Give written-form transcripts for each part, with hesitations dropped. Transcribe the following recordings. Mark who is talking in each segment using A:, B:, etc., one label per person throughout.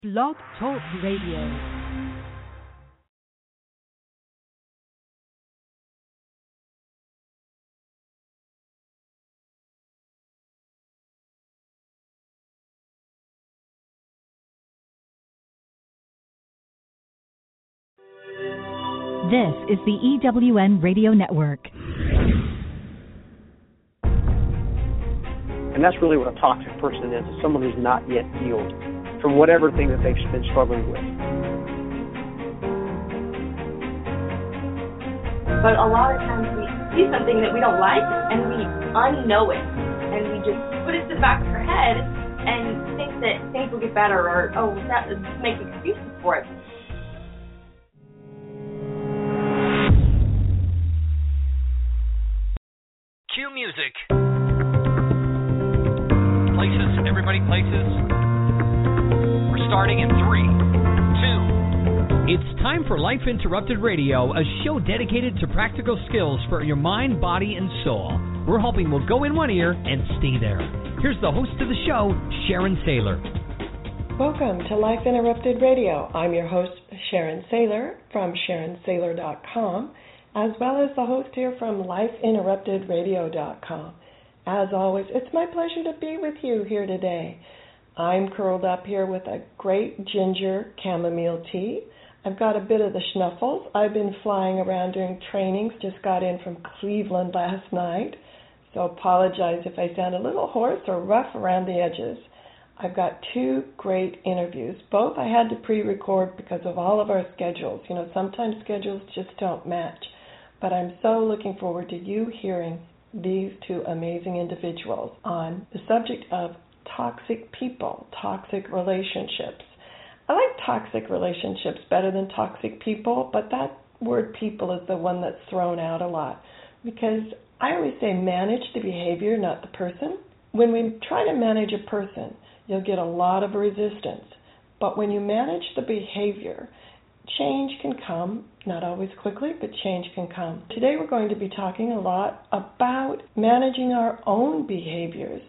A: Blog Talk Radio. This is the EWN Radio Network.
B: And that's really what a toxic person is someone who's not yet healed from whatever thing that they've been struggling with.
C: But a lot of times we see something that we don't like and we unknow it. And we just put it to the back of our head and think that things will get better or, make excuses for it.
D: Cue music. Places, everybody places. We're starting in 3, 2.
E: It's time for Life Interrupted Radio, a show dedicated to practical skills for your mind, body, and soul. We're hoping we'll go in one ear and stay there. Here's the host of the show, Sharon Saylor.
F: Welcome to Life Interrupted Radio. I'm your host, Sharon Saylor, from SharonSaylor.com, as well as the host here from LifeInterruptedRadio.com. As always, it's my pleasure to be with you here today. I'm curled up here with a great ginger chamomile tea. I've got a bit of the schnuffles. I've been flying around doing trainings, just got in from Cleveland last night, so apologize if I sound a little hoarse or rough around the edges. I've got 2 great interviews. Both I had to pre-record because of all of our schedules. You know, sometimes schedules just don't match. But I'm so looking forward to you hearing these 2 amazing individuals on the subject of toxic people, toxic relationships. I like toxic relationships better than toxic people, but that word people is the one that's thrown out a lot because I always say manage the behavior, not the person. When we try to manage a person, you'll get a lot of resistance. But when you manage the behavior, change can come, not always quickly, but change can come. Today we're going to be talking a lot about managing our own behaviors,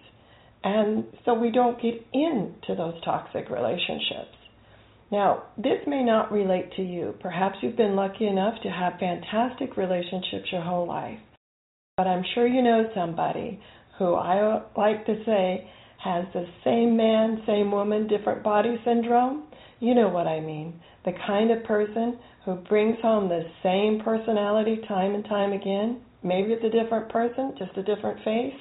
F: and so we don't get into those toxic relationships. Now, this may not relate to you. Perhaps you've been lucky enough to have fantastic relationships your whole life, but I'm sure you know somebody who I like to say has the same man, same woman, different body syndrome. You know what I mean. The kind of person who brings home the same personality time and time again. Maybe it's a different person, just a different face.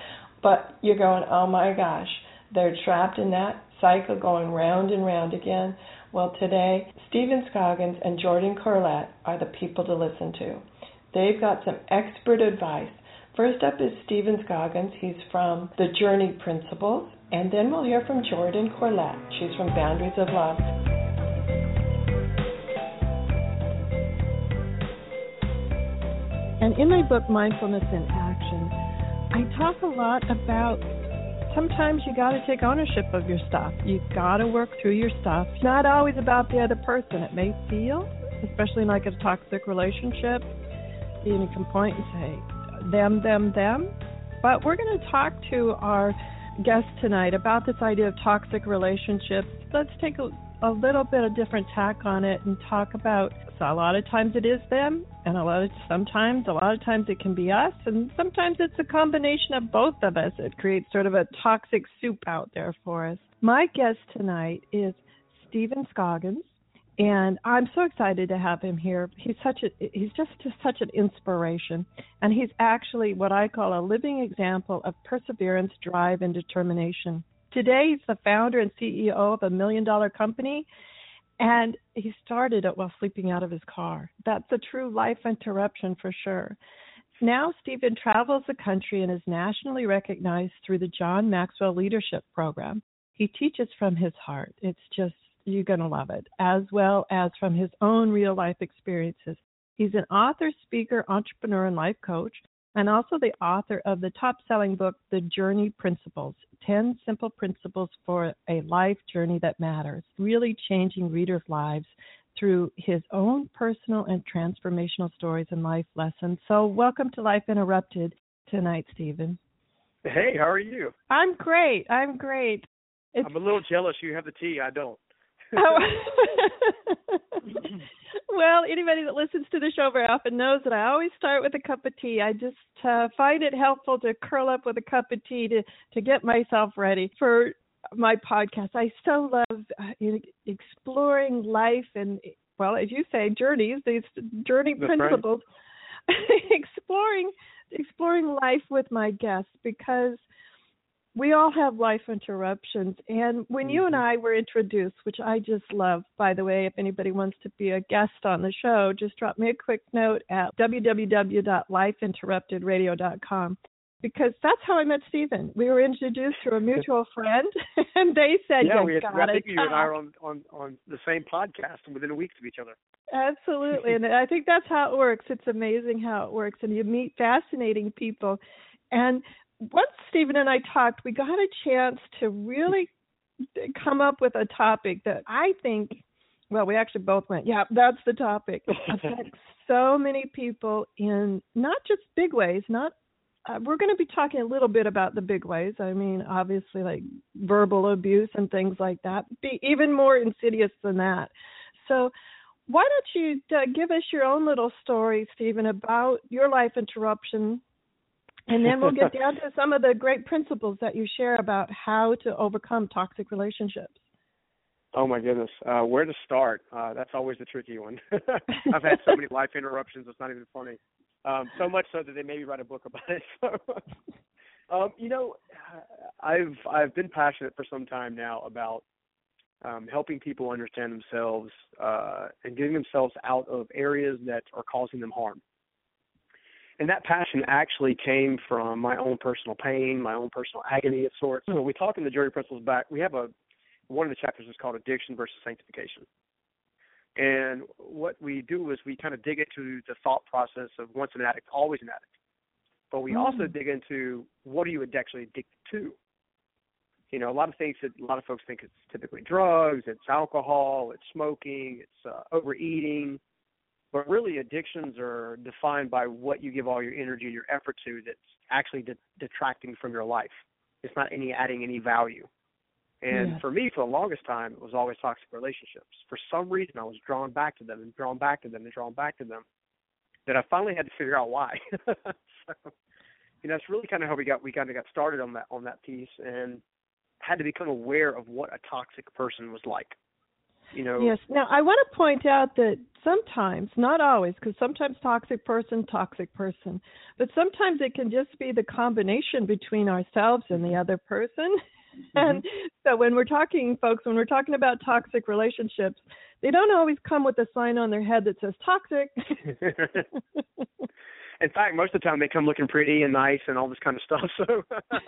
F: But you're going, oh my gosh, they're trapped in that cycle going round and round again. Well, today, Stephen Scoggins and Jordan Corlett are the people to listen to. They've got some expert advice. First up is Stephen Scoggins. He's from the Journey Principles. And then we'll hear from Jordan Corlett. She's from Boundaries of Love. And in my book, Mindfulness in Action, I talk a lot about sometimes you got to take ownership of your stuff. You got to work through your stuff. It's not always about the other person. It may feel, especially in like a toxic relationship, you can point and say, them. But we're going to talk to our guest tonight about this idea of toxic relationships. Let's take a little bit of different tack on it and talk about, so a lot of times it is them, and a lot of times it can be us, and sometimes it's a combination of both of us. It creates sort of a toxic soup out there for us. My guest tonight is Stephen Scoggins, and I'm so excited to have him here. He's just such an inspiration, and he's actually what I call a living example of perseverance, drive, and determination. Today, he's the founder and CEO of a $1 million company, and he started it while sleeping out of his car. That's a true life interruption for sure. Now, Stephen travels the country and is nationally recognized through the John Maxwell Leadership Program. He teaches from his heart. It's just, you're going to love it, as well as from his own real-life experiences. He's an author, speaker, entrepreneur, and life coach, and also the author of the top-selling book, The Journey Principles, 10 Simple Principles for a Life Journey That Matters, really changing readers' lives through his own personal and transformational stories and life lessons. So welcome to Life Interrupted tonight, Stephen.
B: Hey, how are you?
F: I'm great.
B: I'm a little jealous you have the tea. I don't.
G: Oh. Well, anybody that listens to the show very often knows that I always start with a cup of tea. I just find it helpful to curl up with a cup of tea to get myself ready for my podcast. I so love exploring life and, well, as you say, journeys, these journey
B: That's
G: principles, right. exploring life with my guests, because we all have life interruptions. And when you and I were introduced, which I just love, by the way, if anybody wants to be a guest on the show, just drop me a quick note at www.lifeinterruptedradio.com, because that's how I met Stephen. We were introduced through a mutual friend, and they said,
B: I think you and I are on the same podcast within a week of each other.
G: Absolutely. And I think that's how it works. It's amazing how it works. And you meet fascinating people. And once Stephen and I talked, we got a chance to really come up with a topic that I think, well, we actually both went, yeah, that's the topic. Affects so many people in not just big ways, we're going to be talking a little bit about the big ways. I mean, obviously, like verbal abuse and things like that, be even more insidious than that. So why don't you give us your own little story, Stephen, about your life interruption, and then we'll get down to some of the great principles that you share about how to overcome toxic relationships.
B: Oh, my goodness. Where to start? That's always the tricky one. I've had so many life interruptions, it's not even funny. So much so that they maybe write a book about it. So, I've been passionate for some time now about helping people understand themselves and getting themselves out of areas that are causing them harm. And that passion actually came from my own personal pain, my own personal agony of sorts. So we talk in the Journey Principles back. We have one of the chapters is called Addiction versus Sanctification. And what we do is we kind of dig into the thought process of once an addict, always an addict. But we also dig into what are you actually addicted to? You know, a lot of things that a lot of folks think it's typically drugs, it's alcohol, it's smoking, it's overeating. But really, addictions are defined by what you give all your energy and your effort to that's actually detracting from your life. It's not adding any value. And for me, for the longest time, it was always toxic relationships. For some reason, I was drawn back to them and drawn back to them and drawn back to them, that I finally had to figure out why. So, it's really kind of how we kind of got started on that piece, and had to become aware of what a toxic person was like.
G: Yes. Now, I want to point out that sometimes, not always, because sometimes toxic person, but sometimes it can just be the combination between ourselves and the other person. And so when we're talking about toxic relationships, they don't always come with a sign on their head that says toxic.
B: In fact, most of the time they come looking pretty and nice and all this kind of stuff. So,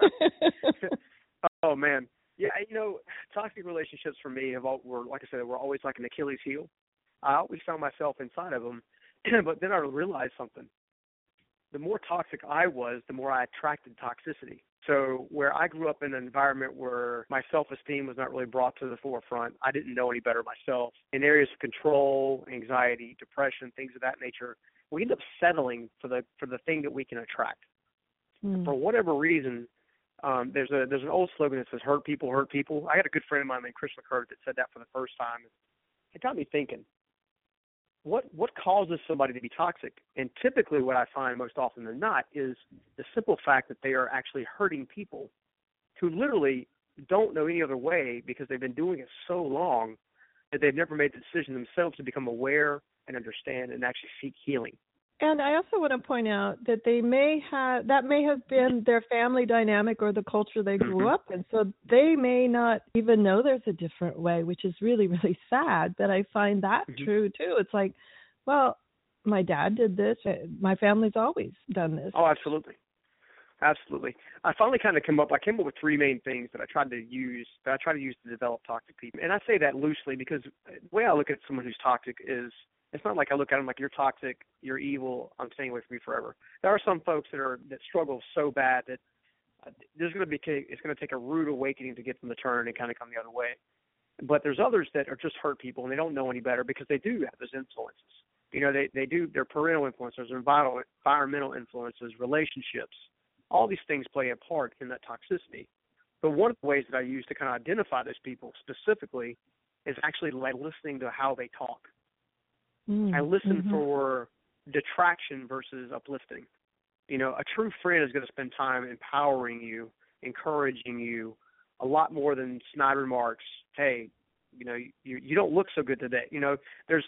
B: oh, man. Yeah, toxic relationships for me were, like I said, were always like an Achilles heel. I always found myself inside of them, but then I realized something. The more toxic I was, the more I attracted toxicity. So where I grew up in an environment where my self-esteem was not really brought to the forefront, I didn't know any better myself. In areas of control, anxiety, depression, things of that nature, we end up settling for the thing that we can attract. For whatever reason, there's an old slogan that says "Hurt people, hurt people." I had a good friend of mine named Chris McCurd that said that for the first time. It got me thinking. What causes somebody to be toxic? And typically what I find most often than not is the simple fact that they are actually hurting people who literally don't know any other way because they've been doing it so long that they've never made the decision themselves to become aware and understand and actually seek healing.
G: And I also want to point out that that may have been their family dynamic or the culture they grew up in. So they may not even know there's a different way, which is really, really sad. But I find that true, too. It's like, well, my dad did this. My family's always done this.
B: Oh, absolutely. Absolutely. I finally I came up with three main things that I try to use to develop toxic people. And I say that loosely because the way I look at someone who's toxic is, it's not like I look at them like you're toxic, you're evil, I'm staying away from you forever. There are some folks that struggle so bad that it's going to take a rude awakening to get them to turn and kind of come the other way. But there's others that are just hurt people and they don't know any better because they do have those influences. They do their parental influences, their environmental influences, relationships. All these things play a part in that toxicity. But one of the ways that I use to kind of identify those people specifically is actually like listening to how they talk.
G: Mm-hmm.
B: I listen for detraction versus uplifting. You know, a true friend is going to spend time empowering you, encouraging you, a lot more than snide remarks. Hey, you know, you don't look so good today. You know, there's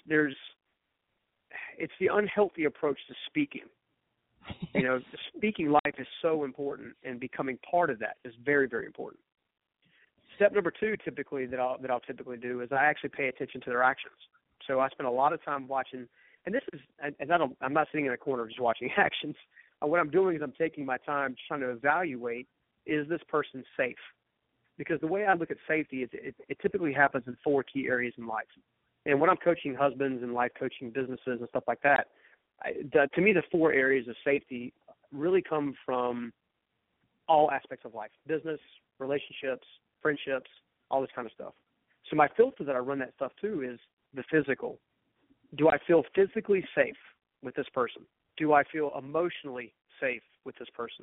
B: it's the unhealthy approach to speaking. You know, speaking life is so important, and becoming part of that is very, very important. Step number 2, typically that I'll typically do is I actually pay attention to their actions. So I spend a lot of time watching, and this is, and I'm not sitting in a corner just watching actions. What I'm doing is I'm taking my time trying to evaluate, is this person safe? Because the way I look at safety is it typically happens in 4 key areas in life. And when I'm coaching husbands and life coaching businesses and stuff like that, to me the 4 areas of safety really come from all aspects of life: business, relationships, friendships, all this kind of stuff. So my filter that I run that stuff to is the physical. Do I feel physically safe with this person? Do I feel emotionally safe with this person?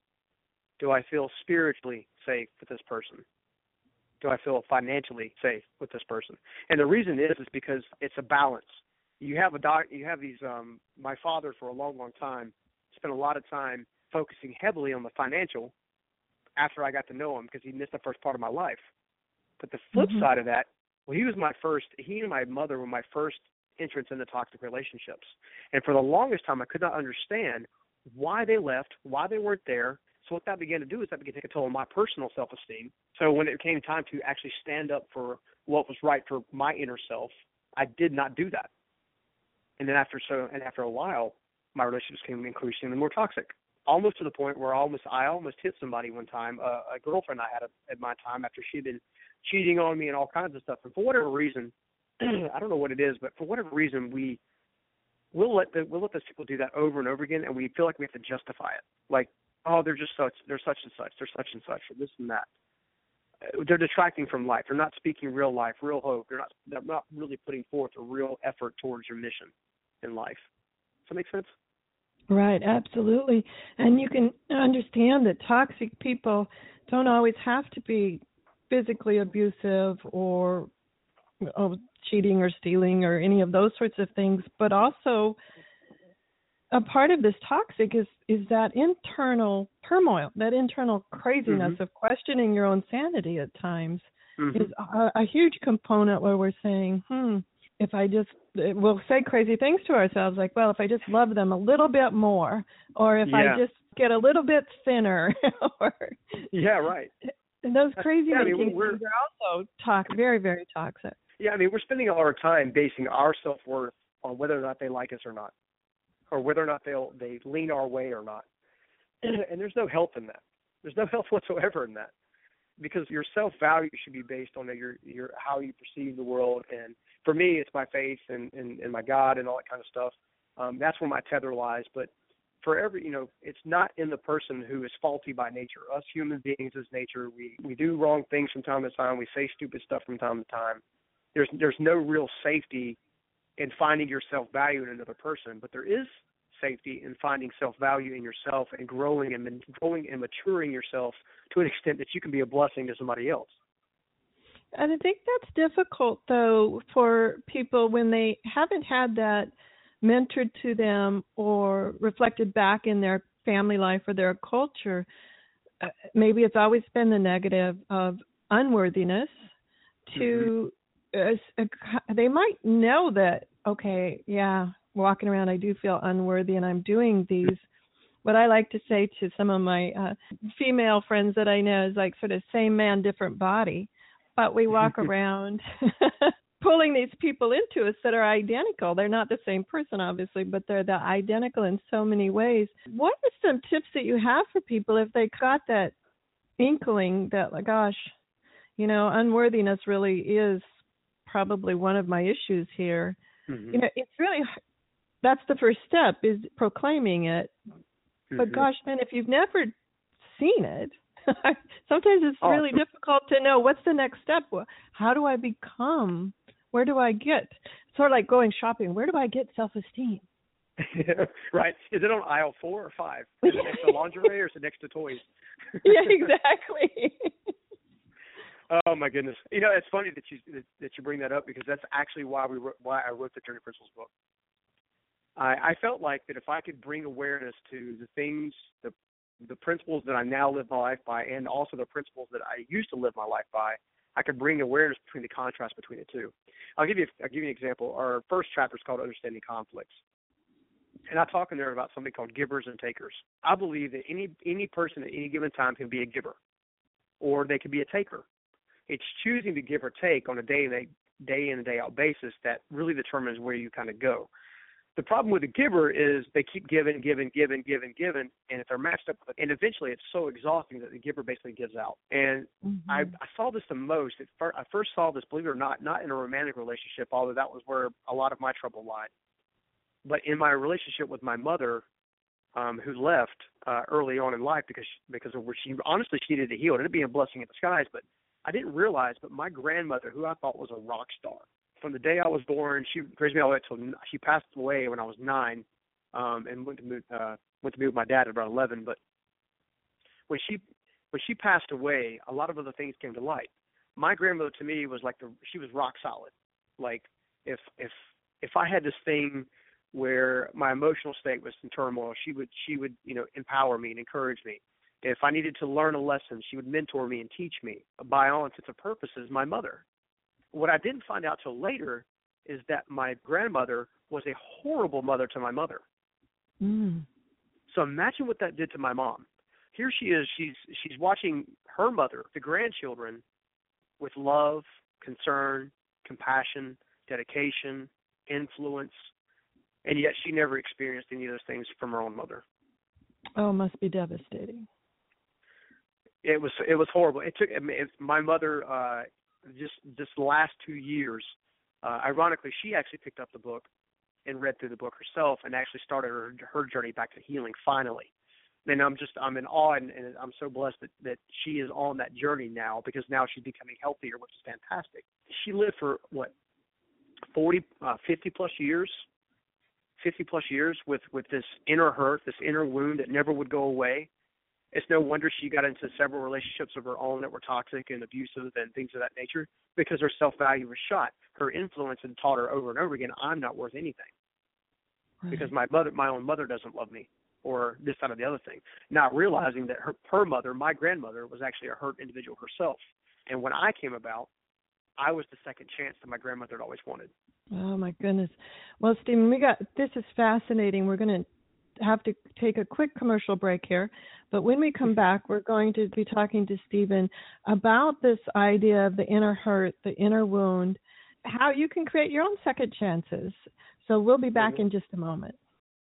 B: Do I feel spiritually safe with this person? Do I feel financially safe with this person? And the reason is because it's a balance. You have these. My father, for a long, long time, spent a lot of time focusing heavily on the financial. After I got to know him, because he missed the first part of my life. But the flip side of that, well, he and my mother were my first entrance into toxic relationships. And for the longest time, I could not understand why they left, why they weren't there. So what that began to do is that began to take a toll on my personal self-esteem. So when it came time to actually stand up for what was right for my inner self, I did not do that. And then after a while, my relationships became increasingly more toxic. Almost to the point where I almost hit somebody one time, a girlfriend I had at my time, after she'd been cheating on me and all kinds of stuff. And for whatever reason, I don't know what it is, but for whatever reason, we'll let those people do that over and over again, and we feel like we have to justify it. Like, oh, they're such and such, or this and that. They're detracting from life. They're not speaking real life, real hope. They're not really putting forth a real effort towards your mission in life. Does that make sense?
G: Right, absolutely. And you can understand that toxic people don't always have to be physically abusive or cheating or stealing or any of those sorts of things, but also a part of this toxic is that internal turmoil, that internal craziness of questioning your own sanity at times is a huge component where we're saying, if I just, we'll say crazy things to ourselves like, well, if I just love them a little bit more, or if I just get a little bit thinner, or
B: right.
G: And those crazy things are also very, very toxic.
B: Yeah, I mean, we're spending all our time basing our self-worth on whether or not they like us or not, or whether or not they lean our way or not. And there's no health in that. There's no health whatsoever in that, because your self-value should be based on your how you perceive the world. And for me, it's my faith and my God and all that kind of stuff. That's where my tether lies. But for it's not in the person who is faulty by nature. Us human beings is nature. We do wrong things from time to time. We say stupid stuff from time to time. There's no real safety in finding your self-value in another person, but there is safety in finding self-value in yourself and growing and maturing yourself to an extent that you can be a blessing to somebody else.
G: And I think that's difficult, though, for people when they haven't had that mentored to them or reflected back in their family life or their culture. Maybe it's always been the negative of unworthiness to they might know that, okay, yeah, walking around I do feel unworthy and I'm doing these. What I like to say to some of my female friends that I know is like sort of same man, different body. But we walk around pulling these people into us that are identical. They're not the same person, obviously, but they're identical in so many ways. What are some tips that you have for people if they got that inkling that, like, gosh, unworthiness really is probably one of my issues here? It's really, that's the first step, is proclaiming it. But gosh, man, if you've never seen it, sometimes it's really difficult to know what's the next step. How do I become? Where do I get? Sort of like going shopping. Where do I get self-esteem?
B: Right. Is it on aisle 4 or 5? Is it next to lingerie or is it next to toys?
G: Yeah, exactly.
B: Oh my goodness! It's funny that you bring that up, because that's actually why I wrote the Journey Principles book. I felt like that if I could bring awareness to the things, the principles that I now live my life by, and also the principles that I used to live my life by, I could bring awareness between the contrast between the two. I'll give you an example. Our first chapter is called Understanding Conflicts, and I talk in there about something called givers and takers. I believe that any person at any given time can be a giver, or they can be a taker. It's choosing to give or take on a day in and day out basis that really determines where you kind of go. The problem with the giver is they keep giving, and if they're matched up, and eventually it's so exhausting that the giver basically gives out. And I saw this the most. I first saw this, believe it or not in a romantic relationship, although that was where a lot of my trouble lied. But in my relationship with my mother, who left early on in life because of where she needed to heal. It ended up being a blessing in disguise, but I didn't realize, but my grandmother, who I thought was a rock star, from the day I was born, she raised me all the way until she passed away when I was 9, and went to move with my dad at about 11. But when she passed away, a lot of other things came to light. My grandmother to me was like she was rock solid. Like if I had this thing where my emotional state was in turmoil, she would empower me and encourage me. If I needed to learn a lesson, she would mentor me and teach me. By all intents and purposes, my mother. What I didn't find out till later is that my grandmother was a horrible mother to my mother. So imagine what that did to my mom. Here she is, she's watching her mother, the grandchildren, with love, concern, compassion, dedication, influence, and yet she never experienced any of those things from her own mother.
G: Oh, it must be devastating.
B: It was horrible. My mother, just the last 2 years, ironically, she actually picked up the book and read through the book herself and actually started her journey back to healing finally. And I'm in awe, and I'm so blessed that she is on that journey now, because now she's becoming healthier, which is fantastic. She lived for 50 plus years with this inner hurt, this inner wound that never would go away. It's no wonder she got into several relationships of her own that were toxic and abusive and things of that nature, because her self-value was shot. Her influence had taught her over and over again, I'm not worth anything. Right. Because my own mother doesn't love me, or this, that, or the other thing. Not realizing that her mother, my grandmother, was actually a hurt individual herself. And when I came about, I was the second chance that my grandmother had always wanted.
G: Oh, my goodness. Well, Stephen, this is fascinating. We're going to have to take a quick commercial break here, but when we come back, we're going to be talking to Stephen about this idea of the inner hurt, the inner wound, how you can create your own second chances. So we'll be back in just a moment.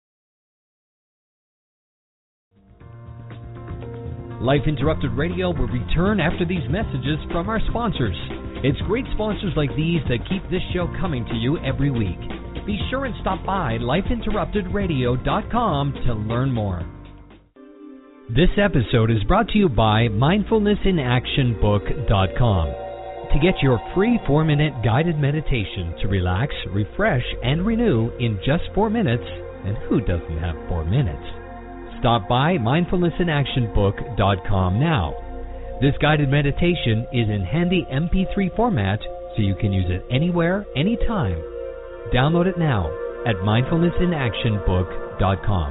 E: Life Interrupted Radio will return after these messages from our sponsors. It's great sponsors like these that keep this show coming to you every week. Be sure and stop by lifeinterruptedradio.com to learn more. This episode is brought to you by mindfulnessinactionbook.com. To get your free 4-minute guided meditation to relax, refresh, and renew in just 4 minutes, and who doesn't have 4 minutes? Stop by mindfulnessinactionbook.com now. This guided meditation is in handy MP3 format, so you can use it anywhere, anytime. Download it now at mindfulnessinactionbook.com.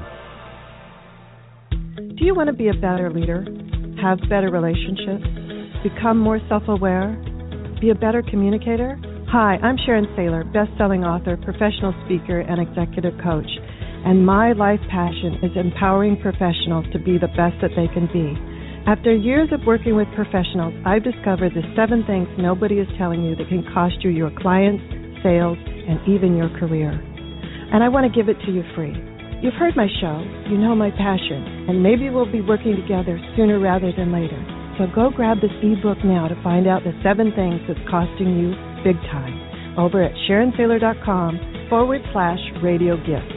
G: Do you want to be a better leader, have better relationships, become more self-aware, be a better communicator? Hi, I'm Sharon Saylor, best-selling author, professional speaker, and executive coach. And my life passion is empowering professionals to be the best that they can be. After years of working with professionals, I've discovered the 7 things nobody is telling you that can cost you your clients, sales, and even your career. And I want to give it to you free. You've heard my show, you know my passion, and maybe we'll be working together sooner rather than later. So go grab this ebook now to find out the 7 things that's costing you big time over at SharonSaylor.com/radio gift.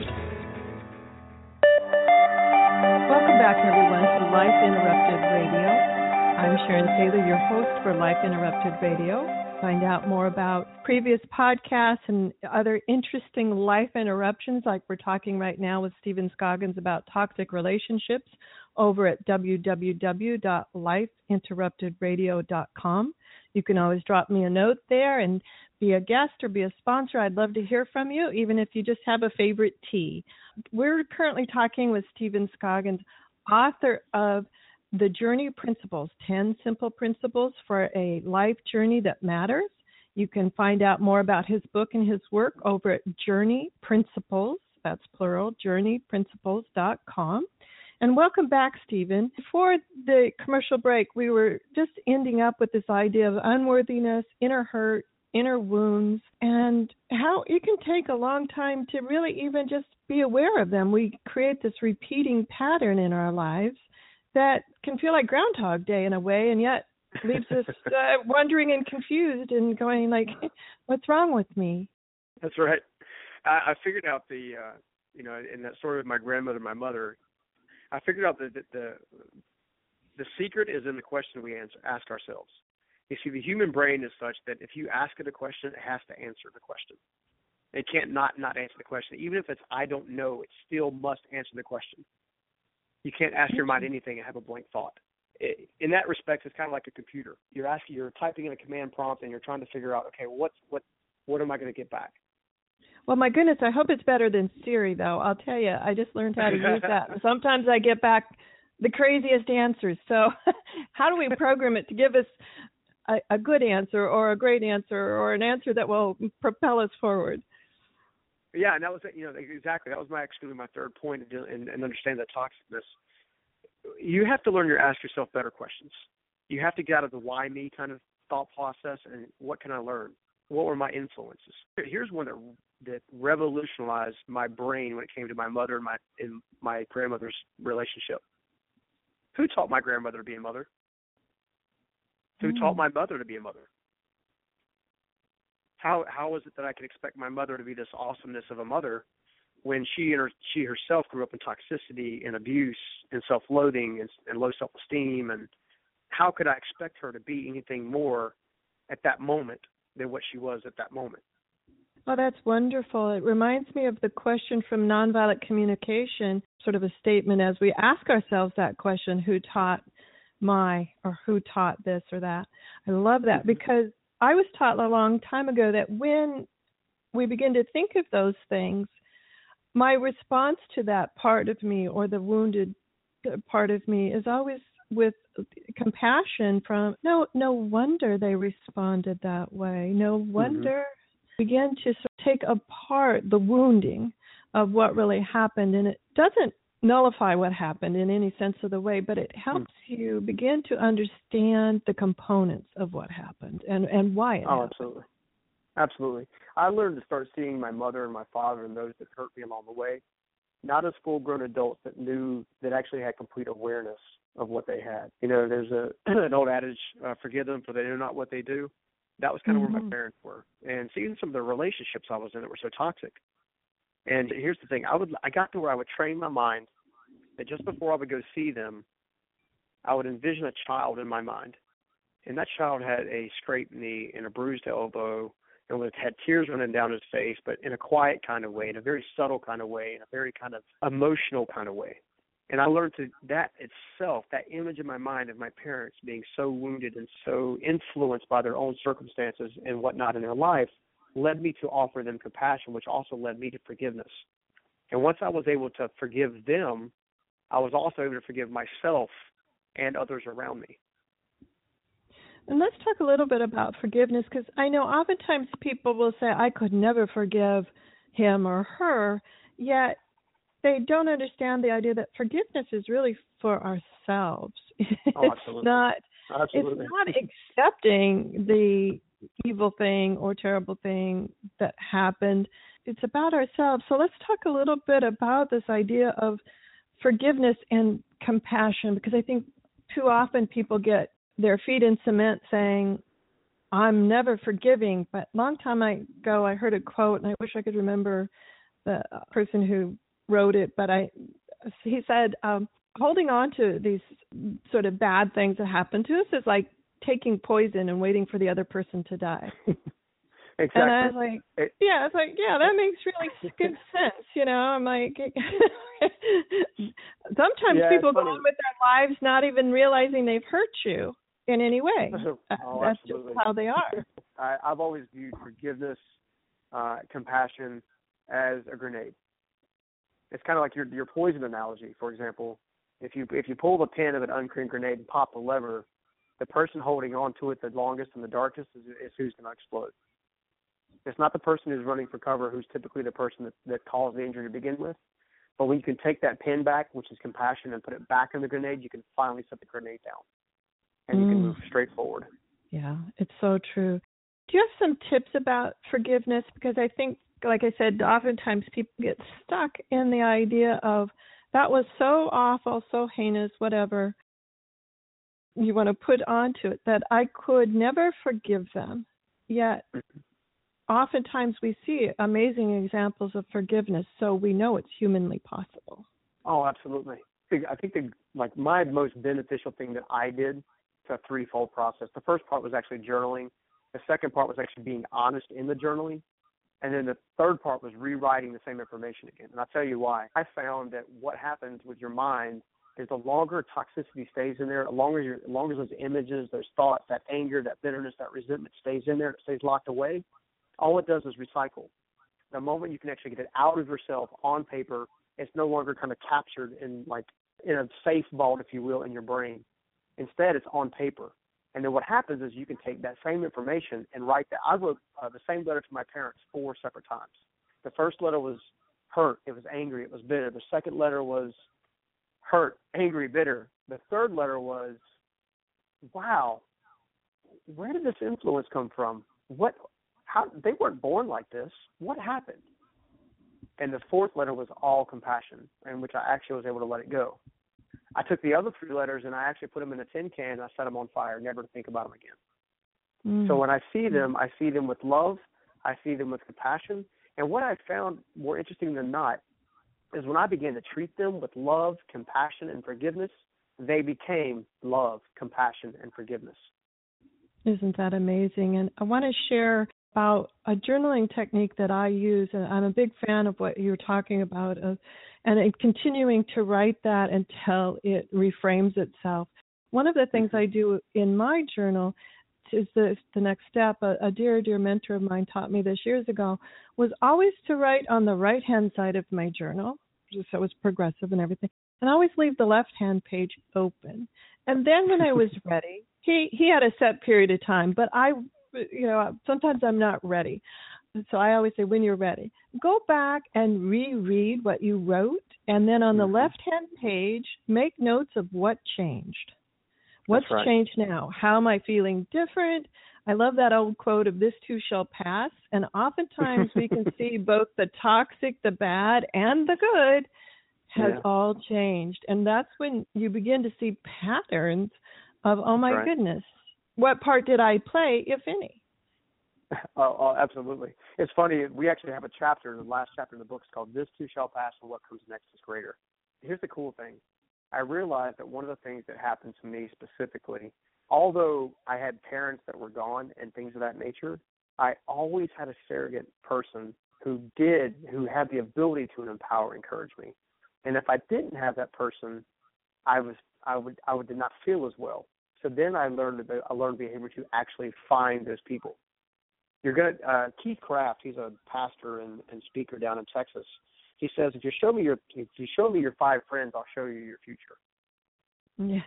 G: Welcome back, everyone, to Life Interrupted Radio. I'm Sharon Saylor, your host for Life Interrupted Radio. Find out more about previous podcasts and other interesting life interruptions, like we're talking right now with Stephen Scoggins about toxic relationships, over at www.lifeinterruptedradio.com. You can always drop me a note there and be a guest or be a sponsor. I'd love to hear from you, even if you just have a favorite tea. We're currently talking with Stephen Scoggins, author of The Journey Principles, 10 Simple Principles for a Life Journey That Matters. You can find out more about his book and his work over at Journey Principles, that's plural, journeyprinciples.com. And welcome back, Stephen. Before the commercial break, we were just ending up with this idea of unworthiness, inner hurt, inner wounds, and how it can take a long time to really even just be aware of them. We create this repeating pattern in our lives that can feel like Groundhog Day in a way, and yet leaves us wondering and confused and going like, what's wrong with me?
B: That's right. I figured out in that story with my grandmother and my mother, I figured out that the secret is in the question we ask ourselves. You see, the human brain is such that if you ask it a question, it has to answer the question. It can't not answer the question. Even if it's I don't know, it still must answer the question. You can't ask your mind anything and have a blank thought. In that respect, it's kind of like a computer. You're typing in a command prompt and you're trying to figure out, okay, what am I going to get back?
G: Well, my goodness, I hope it's better than Siri, though. I'll tell you, I just learned how to use that. Sometimes I get back the craziest answers. So how do we program it to give us a good answer or a great answer or an answer that will propel us forward?
B: Yeah, and that was exactly. That was my third point and understand that toxicness. You have to learn to ask yourself better questions. You have to get out of the why me kind of thought process and what can I learn? What were my influences? Here's one that revolutionized my brain when it came to my mother and my grandmother's relationship. Who taught my grandmother to be a mother? Who taught my mother to be a mother? How is it that I could expect my mother to be this awesomeness of a mother when she herself grew up in toxicity and abuse and self-loathing and low self-esteem? And how could I expect her to be anything more at that moment than what she was at that moment?
G: Oh, that's wonderful. It reminds me of the question from Nonviolent Communication, sort of a statement as we ask ourselves that question, who taught or who taught this or that? I love that because I was taught a long time ago that when we begin to think of those things, my response to that part of me or the wounded part of me is always with compassion from, no wonder they responded that way. No wonder. Begin to sort of take apart the wounding of what really happened. And it doesn't nullify what happened in any sense of the way, but it helps you begin to understand the components of what happened and why it happened.
B: Absolutely. Absolutely. I learned to start seeing my mother and my father and those that hurt me along the way, not as full-grown adults that actually had complete awareness of what they had. There's an old adage, forgive them for they know not what they do. That was kind of where my parents were. And seeing some of the relationships I was in that were so toxic. And here's the thing. I got to where I would train my mind that just before I would go see them, I would envision a child in my mind. And that child had a scraped knee and a bruised elbow and had tears running down his face, but in a quiet kind of way, in a very subtle kind of way, in a very kind of emotional kind of way. And I learned that itself, that image in my mind of my parents being so wounded and so influenced by their own circumstances and whatnot in their life, led me to offer them compassion, which also led me to forgiveness. And once I was able to forgive them, I was also able to forgive myself and others around me.
G: And let's talk a little bit about forgiveness, because I know oftentimes people will say, I could never forgive him or her, yet they don't understand the idea that forgiveness is really for ourselves.
B: Absolutely.
G: It's not accepting the evil thing or terrible thing that happened. It's about ourselves. So let's talk a little bit about this idea of forgiveness and compassion, because I think too often people get their feet in cement saying, I'm never forgiving. But a long time ago, I heard a quote, and I wish I could remember the person who wrote it, but he said, holding on to these sort of bad things that happen to us is like taking poison and waiting for the other person to die.
B: Exactly.
G: And I was like, that makes really good sense. I'm like, sometimes people go on with their lives not even realizing they've hurt you. in any way.
B: Oh,
G: That's
B: absolutely.
G: just how they are.
B: I've always viewed forgiveness, compassion as a grenade. It's kind of like your poison analogy. For example, if you pull the pin of an unclean grenade and pop the lever, the person holding on to it the longest and the darkest is who's going to explode. It's not the person who's running for cover, who's typically the person that caused the injury to begin with. But when you can take that pin back, which is compassion, and put it back in the grenade, you can finally set the grenade down. And you can move straight forward.
G: Yeah, it's so true. Do you have some tips about forgiveness? Because I think, like I said, oftentimes people get stuck in the idea of that was so awful, so heinous, whatever you want to put onto it, that I could never forgive them. Yet, oftentimes we see amazing examples of forgiveness, so we know it's humanly possible.
B: Oh, absolutely. I think my most beneficial thing that I did, it's a threefold process. The first part was actually journaling. The second part was actually being honest in the journaling. And then the third part was rewriting the same information again. And I'll tell you why. I found that what happens with your mind is the longer toxicity stays in there, as long as those images, those thoughts, that anger, that bitterness, that resentment stays in there, it stays locked away, all it does is recycle. The moment you can actually get it out of yourself on paper, it's no longer kind of captured in a safe vault, if you will, in your brain. Instead, it's on paper. And then what happens is you can take that same information and write that. I wrote the same letter to my parents 4 separate times. The first letter was hurt. It was angry. It was bitter. The second letter was hurt, angry, bitter. The third letter was, wow, where did this influence come from? How they weren't born like this. What happened? And the fourth letter was all compassion, in which I actually was able to let it go. I took the other 3 letters and I actually put them in a tin can and I set them on fire, never to think about them again. So when I see them with love, I see them with compassion. And what I found more interesting than not is when I began to treat them with love, compassion, and forgiveness, they became love, compassion, and forgiveness.
G: Isn't that amazing? And I want to share about a journaling technique that I use, and I'm a big fan of what you're talking about, and continuing to write that until it reframes itself. One of the things I do in my journal is the next step. A dear, dear mentor of mine taught me this years ago, was always to write on the right-hand side of my journal, so it was progressive and everything, and always leave the left-hand page open. And then when I was ready, he had a set period of time, but sometimes I'm not ready. So I always say, when you're ready, go back and reread what you wrote, and then on the left-hand page, make notes of what changed. What's changed now? How am I feeling different? I love that old quote of this too shall pass. And oftentimes we can see both the toxic, the bad, and the good has all changed. And that's when you begin to see patterns of, oh my goodness, what part did I play, if any?
B: Oh, absolutely. It's funny. We actually have a chapter, the last chapter in the book is called This Too Shall Pass and What Comes Next is Greater. Here's the cool thing. I realized that one of the things that happened to me specifically, although I had parents that were gone and things of that nature, I always had a surrogate person who had the ability to empower and encourage me. And if I didn't have that person, I did not feel as well. So then I learned to be able to actually find those people. You're going to Keith Craft. He's a pastor and speaker down in Texas. He says, if you show me your 5 friends, I'll show you your future.
G: Yes.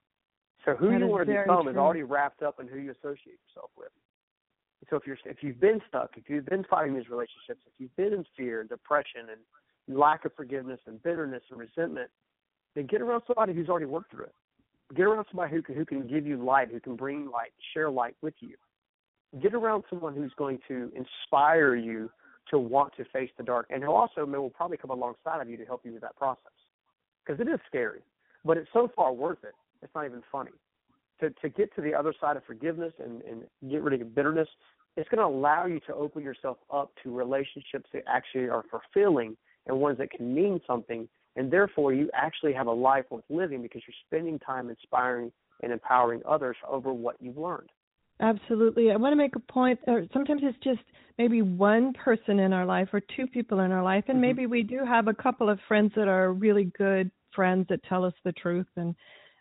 B: So who you want to become is already wrapped up in who you associate yourself with. So if you've been stuck, if you've been fighting these relationships, if you've been in fear, depression, and lack of forgiveness, and bitterness and resentment, then get around somebody who's already worked through it. Get around somebody who can give you light, who can bring light, share light with you. Get around someone who's going to inspire you to want to face the dark, and who also will probably come alongside of you to help you with that process. Because it is scary, but it's so far worth it. It's not even funny. To get to the other side of forgiveness and get rid of bitterness, it's going to allow you to open yourself up to relationships that actually are fulfilling and ones that can mean something, and therefore you actually have a life worth living because you're spending time inspiring and empowering others over what you've learned.
G: Absolutely. I want to make a point. Sometimes it's just maybe one person in our life or 2 people in our life, and maybe we do have a couple of friends that are really good friends that tell us the truth, and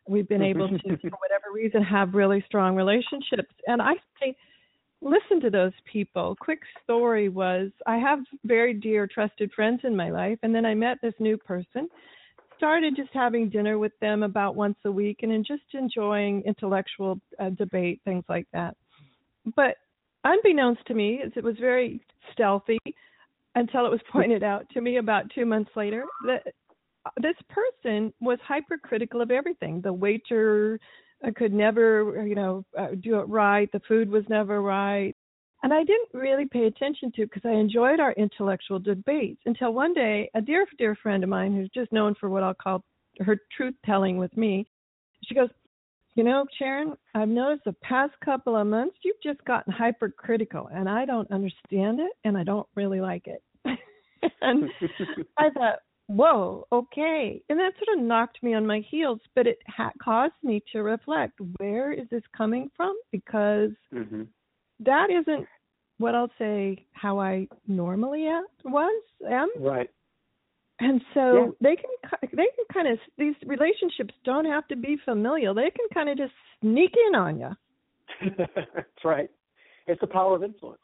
G: we've been able to, for whatever reason, have really strong relationships. And I say, listen to those people. Quick story was, I have very dear, trusted friends in my life, and then I met this new person, started just having dinner with them about once a week and just enjoying intellectual debate, things like that. But unbeknownst to me, it was very stealthy until it was pointed out to me about 2 months later that this person was hypercritical of everything. The waiter could never, do it right. The food was never right. And I didn't really pay attention to it because I enjoyed our intellectual debates until one day a dear, dear friend of mine who's just known for what I'll call her truth-telling with me, she goes, Sharon, I've noticed the past couple of months you've just gotten hypercritical, and I don't understand it, and I don't really like it. And I thought, whoa, okay. And that sort of knocked me on my heels, but it caused me to reflect, where is this coming from? Because that isn't what I'll say how I normally am.
B: Right.
G: And so they can kind of, these relationships don't have to be familial. They can kind of just sneak in on you.
B: That's right. It's the power of influence.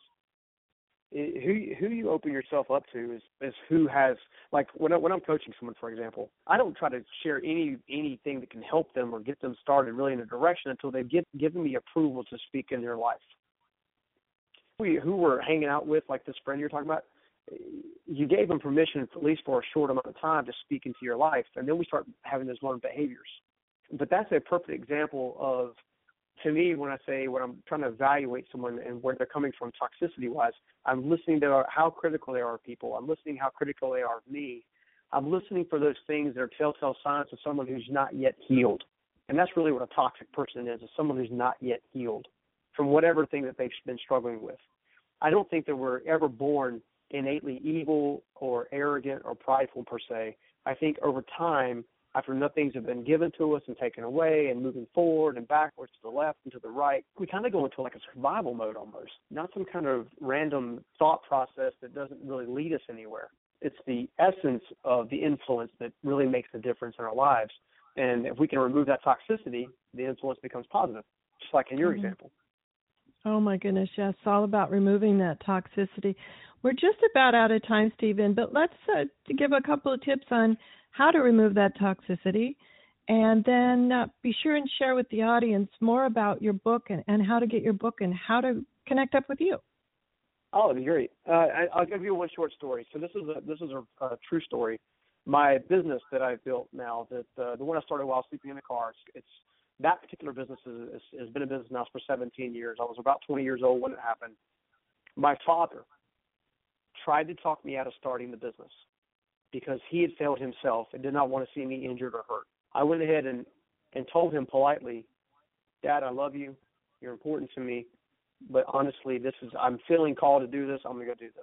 B: Who you open yourself up to is who has, like when I'm coaching someone, for example, I don't try to share anything that can help them or get them started really in a direction until they've given me approval to speak in their life. Who we're hanging out with, like this friend you're talking about, you gave them permission, at least for a short amount of time, to speak into your life, and then we start having those learned behaviors. But that's a perfect example of, to me, when I'm trying to evaluate someone and where they're coming from toxicity-wise, I'm listening to how critical they are of people. I'm listening how critical they are of me. I'm listening for those things that are telltale signs of someone who's not yet healed. And that's really what a toxic person is someone who's not yet healed from whatever thing that they've been struggling with. I don't think that we're ever born innately evil or arrogant or prideful per se. I think over time, after enough things have been given to us and taken away and moving forward and backwards to the left and to the right, we kind of go into like a survival mode almost, not some kind of random thought process that doesn't really lead us anywhere. It's the essence of the influence that really makes a difference in our lives. And if we can remove that toxicity, the influence becomes positive, just like in your example.
G: Oh, my goodness, yes. It's all about removing that toxicity. We're just about out of time, Stephen, but let's give a couple of tips on how to remove that toxicity, and then be sure and share with the audience more about your book and how to get your book and how to connect up with you.
B: Oh, that'd be great. I'll give you one short story. So this is a true story. My business that I've built now, that the one I started while sleeping in the car, it's that particular business has been in business now for 17 years. I was about 20 years old when it happened. My father tried to talk me out of starting the business because he had failed himself and did not want to see me injured or hurt. I went ahead and told him politely, Dad, I love you. You're important to me. But honestly, I'm feeling called to do this. I'm going to go do this.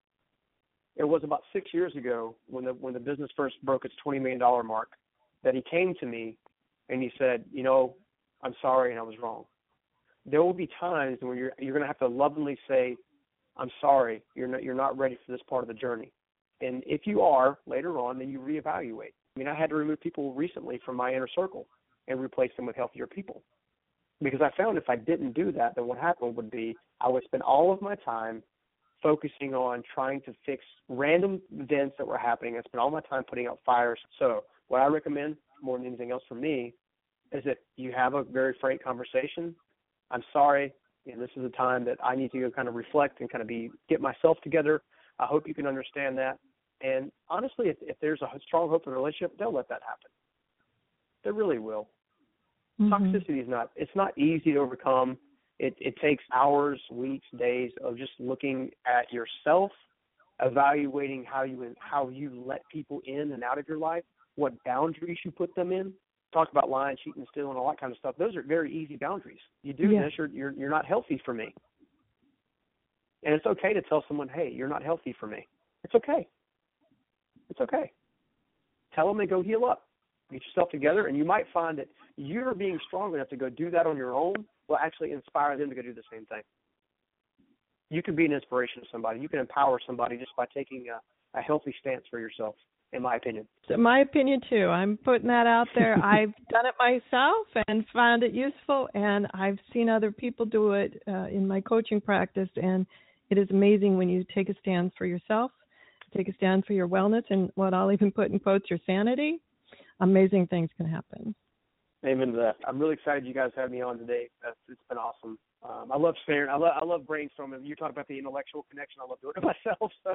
B: It was about 6 years ago when the business first broke its $20 million mark that he came to me and he said, I'm sorry and I was wrong. There will be times when you're going to have to lovingly say, I'm sorry, you're not ready for this part of the journey. And if you are later on, then you reevaluate. I mean, I had to remove people recently from my inner circle and replace them with healthier people. Because I found if I didn't do that, then what happened would be I would spend all of my time focusing on trying to fix random events that were happening. I spent all my time putting out fires. So what I recommend more than anything else for me is that you have a very frank conversation. I'm sorry. This is a time that I need to kind of reflect and kind of get myself together. I hope you can understand that. And honestly, if there's a strong hope in a relationship, they'll let that happen. They really will. Mm-hmm. Toxicity it's not easy to overcome. It takes hours, weeks, days of just looking at yourself, evaluating how you let people in and out of your life, what boundaries you put them in. Talk about lying, cheating, stealing, all that kind of stuff. Those are very easy boundaries. You do this, you're not healthy for me. And it's okay to tell someone, hey, you're not healthy for me. It's okay. It's okay. Tell them to go heal up. Get yourself together, and you might find that you're being strong enough to go do that on your own will actually inspire them to go do the same thing. You can be an inspiration to somebody. You can empower somebody just by taking a healthy stance for yourself. in my opinion.
G: My opinion too. I'm putting that out there. I've done it myself and found it useful, and I've seen other people do it in my coaching practice, and it is amazing when you take a stand for yourself, take a stand for your wellness, and what I'll even put in quotes, your sanity. Amazing things can happen.
B: Amen to that. I'm really excited you guys had me on today. It's been awesome. I love sharing. I love brainstorming. You talk about the intellectual connection. I love doing it myself. So.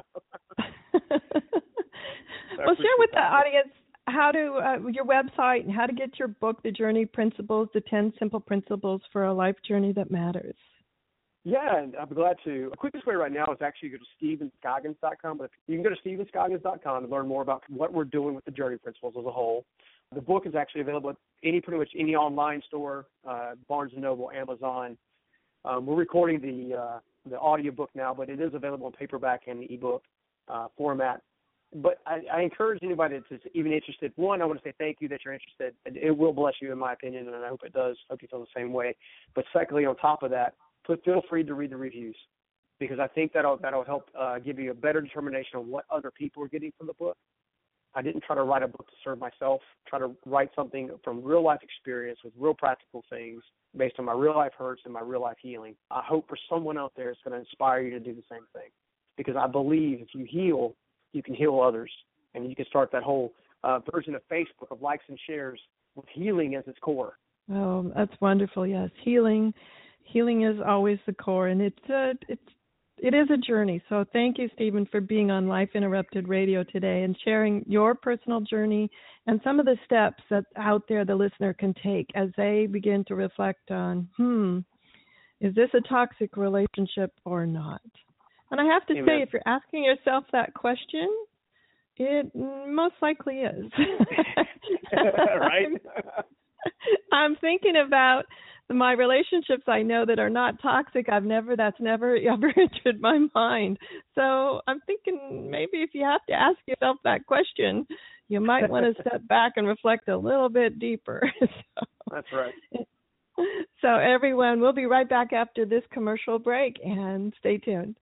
G: Well, share with the audience how to your website and how to get your book, The Journey Principles, the 10 Simple Principles for a Life Journey That Matters.
B: Yeah, and I'd be glad to. The quickest way right now is actually go to StevensGoggins.com. But you can go to StevensGoggins.com and learn more about what we're doing with the Journey Principles as a whole. The book is actually available at pretty much any online store, Barnes & Noble, Amazon. We're recording the audiobook now, but it is available in paperback and the ebook format. But I encourage anybody that's even interested. One, I want to say thank you that you're interested. It will bless you, in my opinion, and I hope it does. Hope you feel the same way. But secondly, on top of that, feel free to read the reviews, because I think that'll help give you a better determination of what other people are getting from the book. I didn't try to write a book to serve myself. Try to write something from real life experience with real practical things based on my real life hurts and my real life healing. I hope for someone out there it's going to inspire you to do the same thing, because I believe if you heal, you can heal others, and you can start that whole version of Facebook of likes and shares with healing as its core.
G: Oh, that's wonderful. Yes, healing is always the core, and it is a journey. So thank you, Steven, for being on Life Interrupted Radio today and sharing your personal journey and some of the steps that out there the listener can take as they begin to reflect on, is this a toxic relationship or not? And I have to say, if you're asking yourself that question, it most likely is.
B: Right?
G: I'm thinking about my relationships I know that are not toxic. That's never ever entered my mind. So I'm thinking maybe if you have to ask yourself that question, you might want to step back and reflect a little bit deeper.
B: That's right.
G: So everyone, we'll be right back after this commercial break, and stay tuned.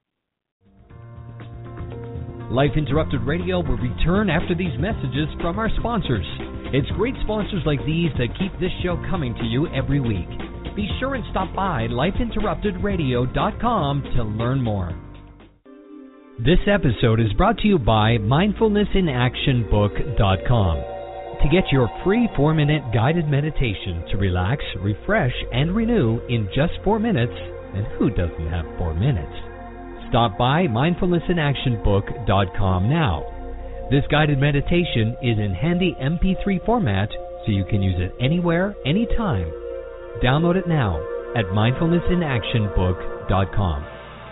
E: Life Interrupted Radio will return after these messages from our sponsors. It's great sponsors like these that keep this show coming to you every week. Be sure and stop by lifeinterruptedradio.com to learn more. This episode is brought to you by mindfulnessinactionbook.com. To get your free 4-minute guided meditation to relax, refresh, and renew in just 4 minutes, and who doesn't have 4 minutes? Stop by mindfulnessinactionbook.com now. This guided meditation is in handy MP3 format, so you can use it anywhere, anytime. Download it now at mindfulnessinactionbook.com.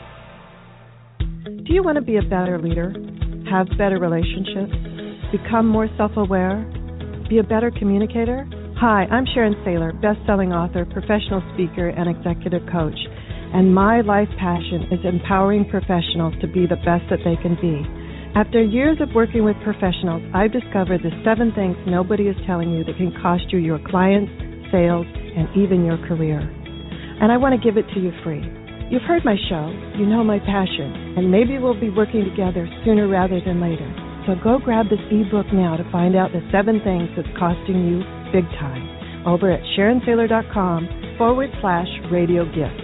G: Do you want to be a better leader, have better relationships, become more self-aware, be a better communicator? Hi, I'm Sharon Saylor, best-selling author, professional speaker, and executive coach. And my life passion is empowering professionals to be the best that they can be. After years of working with professionals, I've discovered the 7 things nobody is telling you that can cost you your clients, sales, and even your career. And I want to give it to you free. You've heard my show, you know my passion, and maybe we'll be working together sooner rather than later. So go grab this ebook now to find out the 7 things that's costing you big time over at SharonSaylor.com/radio gift.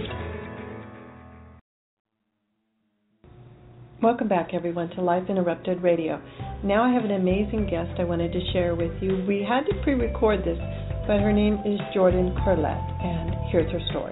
G: Welcome back, everyone, to Life Interrupted Radio. Now I have an amazing guest I wanted to share with you. We had to pre-record this, but her name is Jordan Corlett, and here's her story.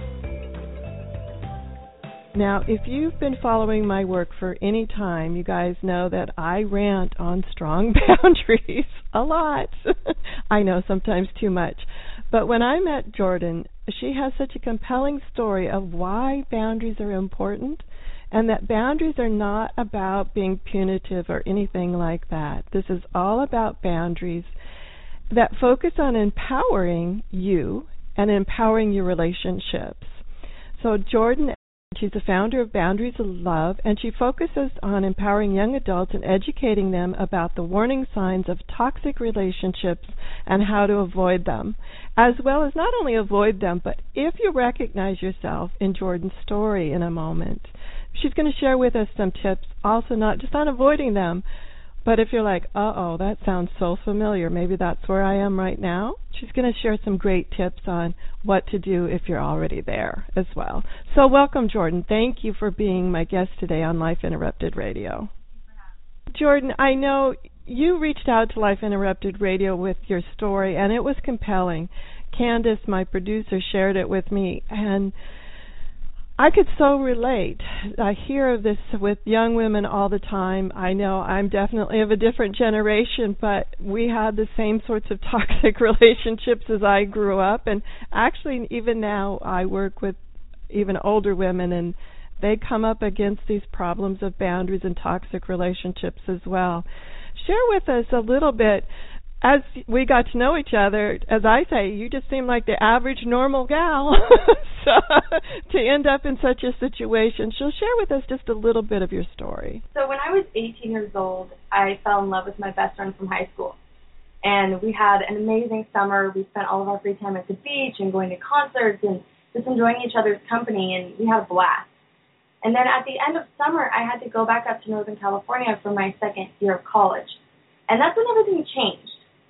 G: Now, if you've been following my work for any time, you guys know that I rant on strong boundaries a lot. I know, sometimes too much. But when I met Jordan, she has such a compelling story of why boundaries are important, and that boundaries are not about being punitive or anything like that. This is all about boundaries that focus on empowering you and empowering your relationships. So Jordan, she's the founder of Boundaries of Love, and she focuses on empowering young adults and educating them about the warning signs of toxic relationships and how to avoid them, as well as not only avoid them, but if you recognize yourself in Jordan's story in a moment. She's going to share with us some tips, also not just on avoiding them, But if you're like, uh-oh, that sounds so familiar, maybe that's where I am right now, she's going to share some great tips on what to do if you're already there as well. So welcome, Jordan. Thank you for being my guest today on Life Interrupted Radio. Jordan, I know you reached out to Life Interrupted Radio with your story, and it was compelling. Candace, my producer, shared it with me, and I could so relate. I hear of this with young women all the time. I know I'm definitely of a different generation, but we had the same sorts of toxic relationships as I grew up. And actually, even now, I work with even older women, and they come up against these problems of boundaries and toxic relationships as well. Share with us a little bit. As we got to know each other, as I say, you just seem like the average normal gal so, to end up in such a situation. So share with us just a little bit of your story.
C: So when I was 18 years old, I fell in love with my best friend from high school. And we had an amazing summer. We spent all of our free time at the beach and going to concerts and just enjoying each other's company, and we had a blast. And then at the end of summer, I had to go back up to Northern California for my second year of college. And that's when everything changed.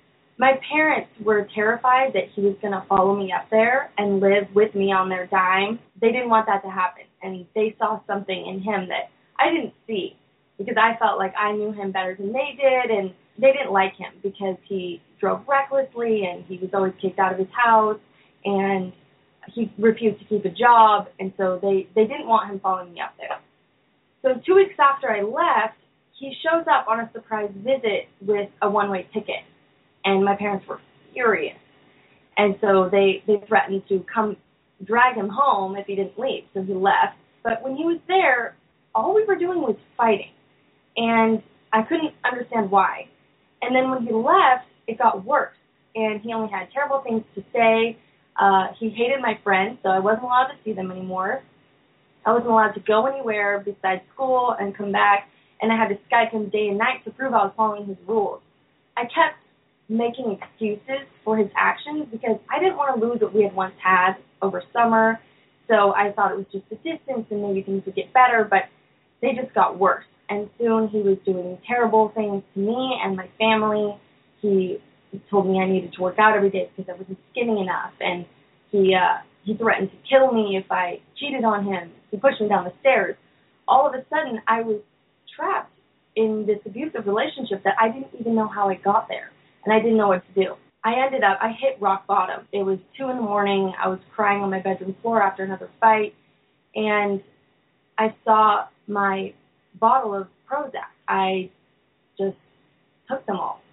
C: My parents were terrified that he was going to follow me up there and live with me on their dime. They didn't want that to happen, and they saw something in him that I didn't see because I felt like I knew him better than they did, and they didn't like him because he drove recklessly and he was always kicked out of his house, and he refused to keep a job, and so they didn't want him following me up there. So 2 weeks after I left, he shows up on a surprise visit with a one-way ticket. And my parents were furious. And so they threatened to come drag him home if he didn't leave. So he left. But when he was there, all we were doing was fighting. And I couldn't understand why. And then when he left, it got worse. And he only had terrible things to say. He hated my friends, so I wasn't allowed to see them anymore. I wasn't allowed to go anywhere besides school and come back. And I had to Skype him day and night to prove I was following his rules. I kept making excuses for his actions because I didn't want to lose what we had once had over summer. So I thought it was just the distance and maybe things would get better, but they just got worse. And soon he was doing terrible things to me and my family. He told me I needed to work out every day because I wasn't skinny enough. And he threatened to kill me if I cheated on him. He pushed me down the stairs. All of a sudden, I was trapped in this abusive relationship that I didn't even know how I got there. And I didn't know what to do. I hit rock bottom. It was 2 a.m. I was crying on my bedroom floor after another fight, and I saw my bottle of Prozac. I just took them all.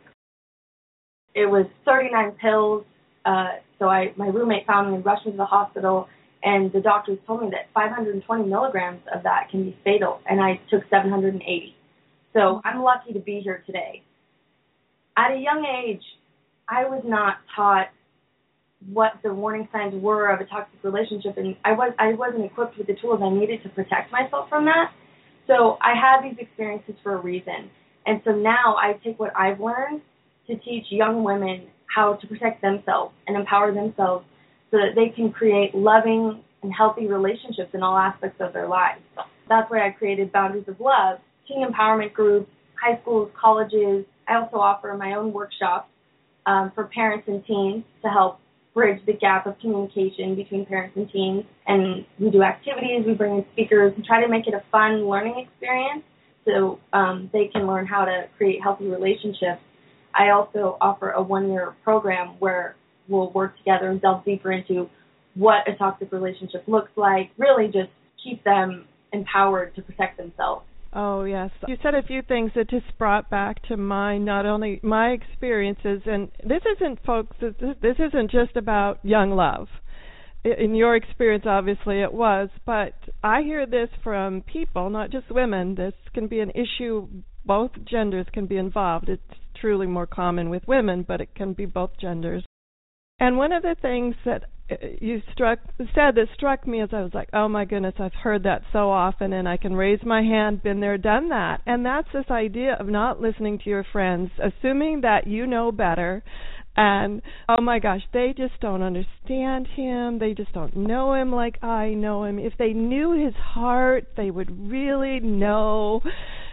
C: It was 39 pills, so my roommate found me and rushed me to the hospital, and the doctors told me that 520 milligrams of that can be fatal, and I took 780. So I'm lucky to be here today. At a young age, I was not taught what the warning signs were of a toxic relationship, and I wasn't equipped with the tools I needed to protect myself from that. So I had these experiences for a reason. And so now I take what I've learned to teach young women how to protect themselves and empower themselves so that they can create loving and healthy relationships in all aspects of their lives. That's why I created Boundaries of Love, teen empowerment groups, high schools, colleges. I also offer my own workshops for parents and teens to help bridge the gap of communication between parents and teens. And we do activities, we bring in speakers, and try to make it a fun learning experience so they can learn how to create healthy relationships. I also offer a 1-year program where we'll work together and delve deeper into what a toxic relationship looks like, really just keep them empowered to protect themselves.
G: Oh, yes. You said a few things that just brought back to mind not only my experiences, and this isn't, folks, this isn't just about young love. In your experience, obviously, it was, but I hear this from people, not just women. This can be an issue, both genders can be involved. It's truly more common with women, but it can be both genders. And one of the things that you said that struck me as I was like, oh my goodness, I've heard that so often, and I can raise my hand, been there, done that. And that's this idea of not listening to your friends, assuming that you know better, and oh my gosh, they just don't understand him, they just don't know him like I know him. If they knew his heart, they would really know.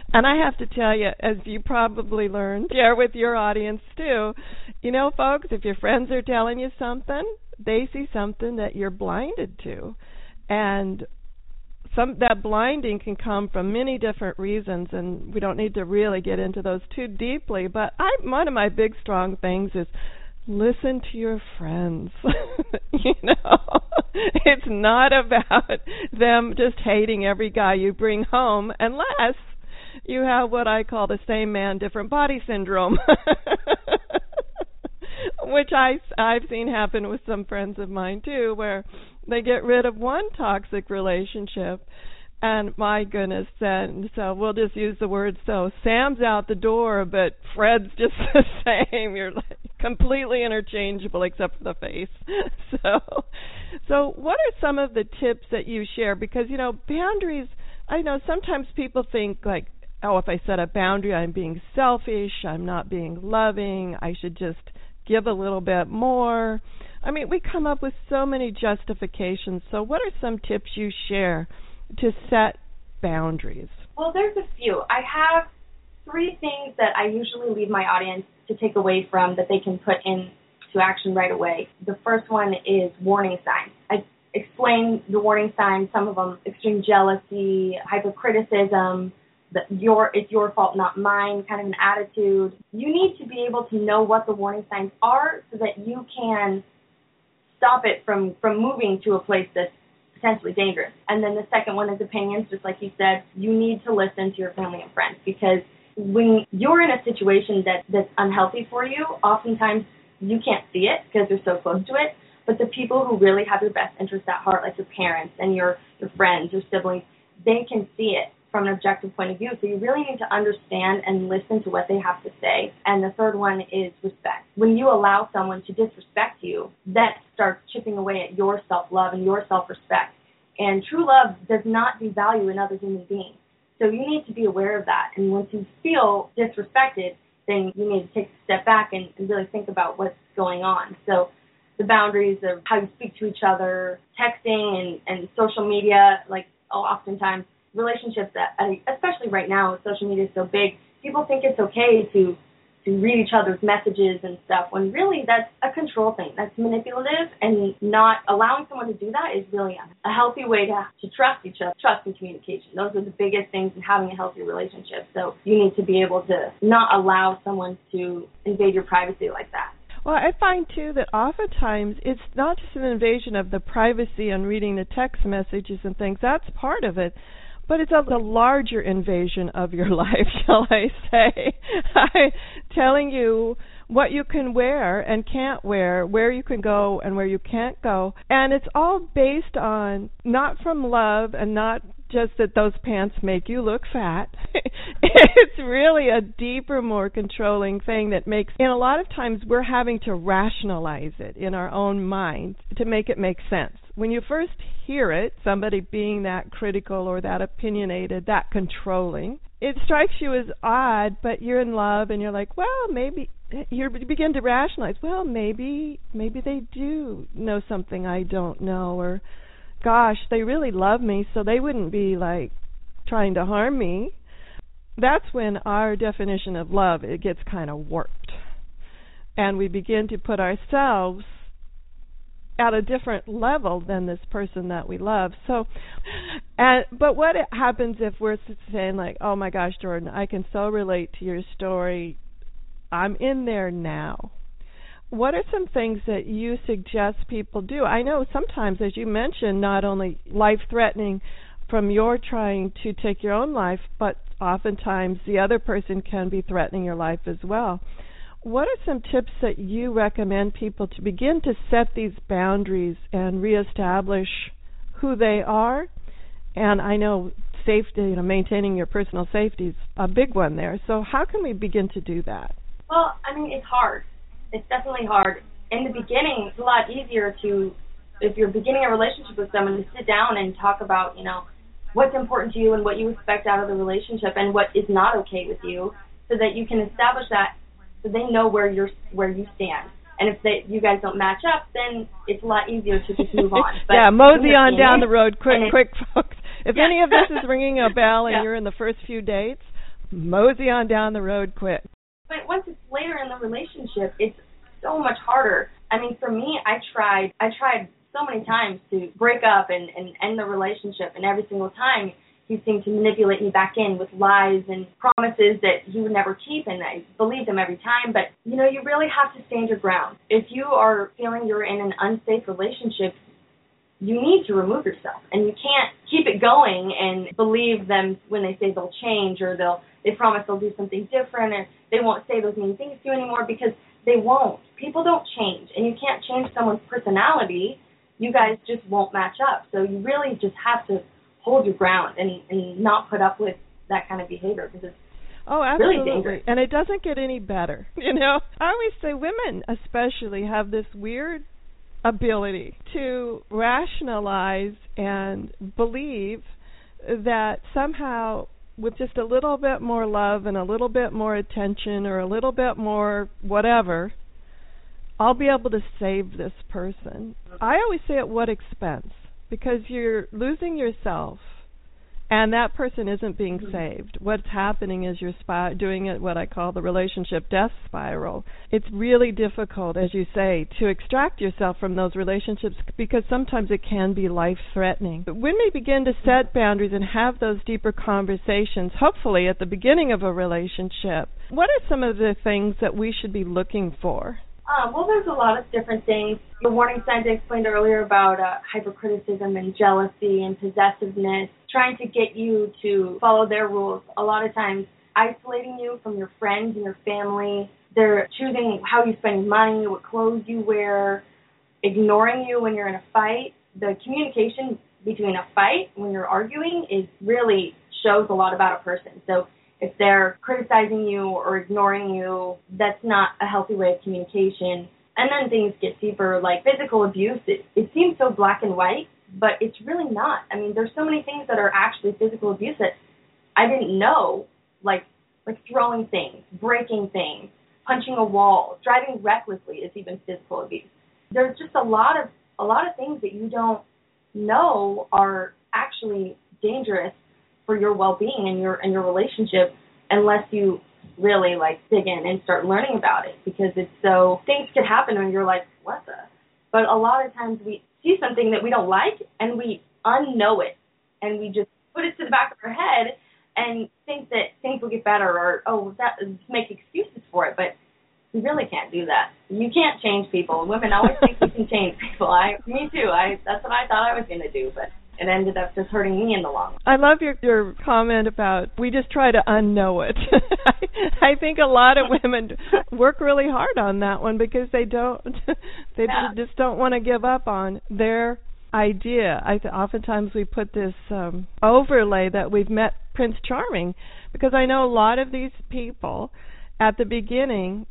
G: And I have to tell you, as you probably learned, share with your audience too, you know, folks, if your friends are telling you something, they see something that you're blinded to. And that blinding can come from many different reasons, and we don't need to really get into those too deeply. But one of my big strong things is listen to your friends. You know, it's not about them just hating every guy you bring home, unless you have what I call the same man, different body syndrome. Which I've seen happen with some friends of mine too, where they get rid of one toxic relationship, and my goodness, then so we'll just use the word so Sam's out the door, but Fred's just the same. You're like completely interchangeable except for the face. So what are some of the tips that you share? Because, you know, boundaries, I know sometimes people think like, oh, if I set a boundary, I'm being selfish, I'm not being loving, I should just give a little bit more. I mean, we come up with so many justifications. So what are some tips you share to set boundaries?
C: Well, there's a few. I have 3 things that I usually leave my audience to take away from that they can put into action right away. The first one is warning signs. I explain the warning signs, some of them extreme jealousy, hypercriticism, it's your fault, not mine, kind of an attitude. You need to be able to know what the warning signs are so that you can stop it from moving to a place that's potentially dangerous. And then the second one is opinions, just like you said. You need to listen to your family and friends, because when you're in a situation that's unhealthy for you, oftentimes you can't see it because you're so close to it. But the people who really have your best interests at heart, like your parents and your friends, your siblings, they can see it from an objective point of view. So you really need to understand and listen to what they have to say. And the third one is respect. When you allow someone to disrespect you, that starts chipping away at your self-love and your self-respect. And true love does not devalue another human being. So you need to be aware of that. And once you feel disrespected, then you need to take a step back and really think about what's going on. So the boundaries of how you speak to each other, texting and social media, like oftentimes relationships that, especially right now, social media is so big, people think it's okay to read each other's messages and stuff, when really that's a control thing. That's manipulative, and not allowing someone to do that is really a healthy way to trust each other, trust and communication. Those are the biggest things in having a healthy relationship. So you need to be able to not allow someone to invade your privacy like that.
G: Well, I find, too, that oftentimes it's not just an invasion of the privacy and reading the text messages and things. That's part of it. But it's a larger invasion of your life, shall I say. I'm telling you what you can wear and can't wear, where you can go and where you can't go. And it's all based on not from love and not just that those pants make you look fat. It's really a deeper, more controlling thing that makes, and a lot of times we're having to rationalize it in our own minds to make it make sense. When you first hear it, somebody being that critical or that opinionated, that controlling, it strikes you as odd, but you're in love and you're like, well, maybe, you begin to rationalize, well, maybe they do know something I don't know, or gosh, they really love me, so they wouldn't be like trying to harm me. That's when our definition of love, it gets kind of warped. And we begin to put ourselves at a different level than this person that we love. So, but what happens if we're saying like, oh my gosh, Jordan, I can so relate to your story. I'm in there now. What are some things that you suggest people do? I know sometimes, as you mentioned, not only life-threatening from your trying to take your own life, but oftentimes the other person can be threatening your life as well. What are some tips that you recommend people to begin to set these boundaries and reestablish who they are? And I know safety, maintaining your personal safety is a big one there. So how can we begin to do that?
C: Well, I mean, it's hard. It's definitely hard. In the beginning, it's a lot easier to, if you're beginning a relationship with someone, to sit down and talk about, what's important to you and what you expect out of the relationship and what is not okay with you, so that you can establish that, so they know where you stand. And if you guys don't match up, then it's a lot easier to just move on. But
G: yeah, mosey on down the road, quick, folks. If any of this is ringing a bell and you're in the first few dates, mosey on down the road quick.
C: But once it's later in the relationship, it's so much harder. I mean, for me, I tried so many times to break up and end the relationship, and every single time he seemed to manipulate me back in with lies and promises that he would never keep, and I believed him every time. But, you know, you really have to stand your ground. If you are feeling you're in an unsafe relationship, you need to remove yourself, and you can't keep it going and believe them when they say they'll change, or they promise they'll do something different, or they won't say those mean things to you anymore, because they won't. People don't change, and you can't change someone's personality. You guys just won't match up. So you really just have to hold your ground and not put up with that kind of behavior, because it's really dangerous.
G: And it doesn't get any better. You know, I always say women especially have this weird ability to rationalize and believe that somehow with just a little bit more love and a little bit more attention or a little bit more whatever, I'll be able to save this person. I always say at what expense? Because you're losing yourself and that person isn't being saved. What's happening is you're doing it what I call the relationship death spiral. It's really difficult, as you say, to extract yourself from those relationships because sometimes it can be life-threatening. But when we begin to set boundaries and have those deeper conversations, hopefully at the beginning of a relationship, what are some of the things that we should be looking for?
C: Well, there's a lot of different things. The warning signs I explained earlier about hypercriticism and jealousy and possessiveness, trying to get you to follow their rules. A lot of times isolating you from your friends and your family. They're choosing how you spend your money, what clothes you wear, ignoring you when you're in a fight. The communication between a fight when you're arguing really shows a lot about a person. So if they're criticizing you or ignoring you, that's not a healthy way of communication. And then things get deeper, like physical abuse. It seems so black and white, but it's really not. I mean, there's so many things that are actually physical abuse that I didn't know, like throwing things, breaking things, punching a wall, driving recklessly is even physical abuse. There's just a lot of things that you don't know are actually dangerous for your well-being and your relationship unless you really dig in and start learning about it, because it's so things could happen when you're like, what the? But a lot of times we see something that we don't like and we unknow it and we just put it to the back of our head and think that things will get better or make excuses for it, but you really can't do that. You can't change people. Women always think we can change people. Me too. That's what I thought I was going to do, but it ended up just hurting me in the long run.
G: I love your comment about we just try to unknow it. I think a lot of women work really hard on that one because they just don't want to give up on their idea. Oftentimes we put this overlay that we've met Prince Charming, because I know a lot of these people at the beginning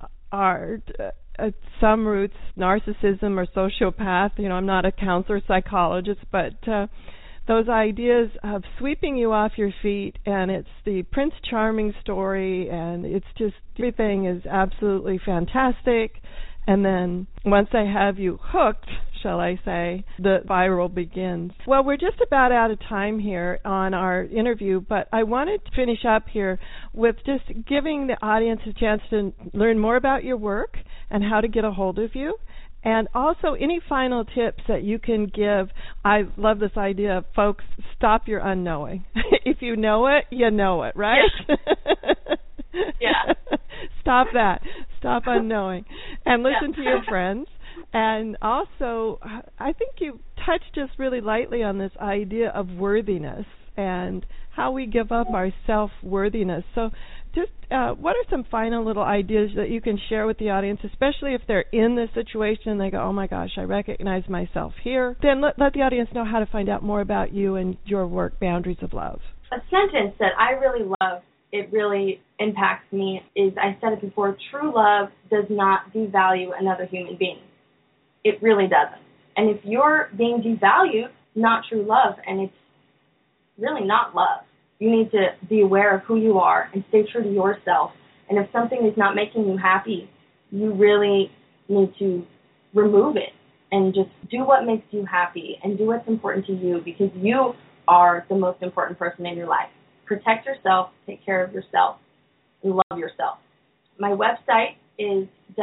G: are at some roots narcissism or sociopath. You know, I'm not a counselor psychologist, but those ideas of sweeping you off your feet, and it's the Prince Charming story, and it's just everything is absolutely fantastic. And then once they have you hooked, shall I say, the spiral begins. Well, we're just about out of time here on our interview, but I wanted to finish up here with just giving the audience a chance to learn more about your work and how to get a hold of you. And also any final tips that you can give. I love this idea of, folks, stop your unknowing. If you know it, you know it, right?
C: Yeah.
G: Stop that. Stop unknowing. And listen to your friends. And also, I think you touched just really lightly on this idea of worthiness and how we give up our self-worthiness. So just what are some final little ideas that you can share with the audience, especially if they're in this situation and they go, oh, my gosh, I recognize myself here. Then let the audience know how to find out more about you and your work, Boundaries of Love.
C: A sentence that I really love, it really impacts me, is, I said it before, true love does not devalue another human being. It really doesn't. And if you're being devalued, not true love, and it's really not love. You need to be aware of who you are and stay true to yourself. And if something is not making you happy, you really need to remove it and just do what makes you happy and do what's important to you, because you are the most important person in your life, protect yourself, take care of yourself, and love yourself. My website is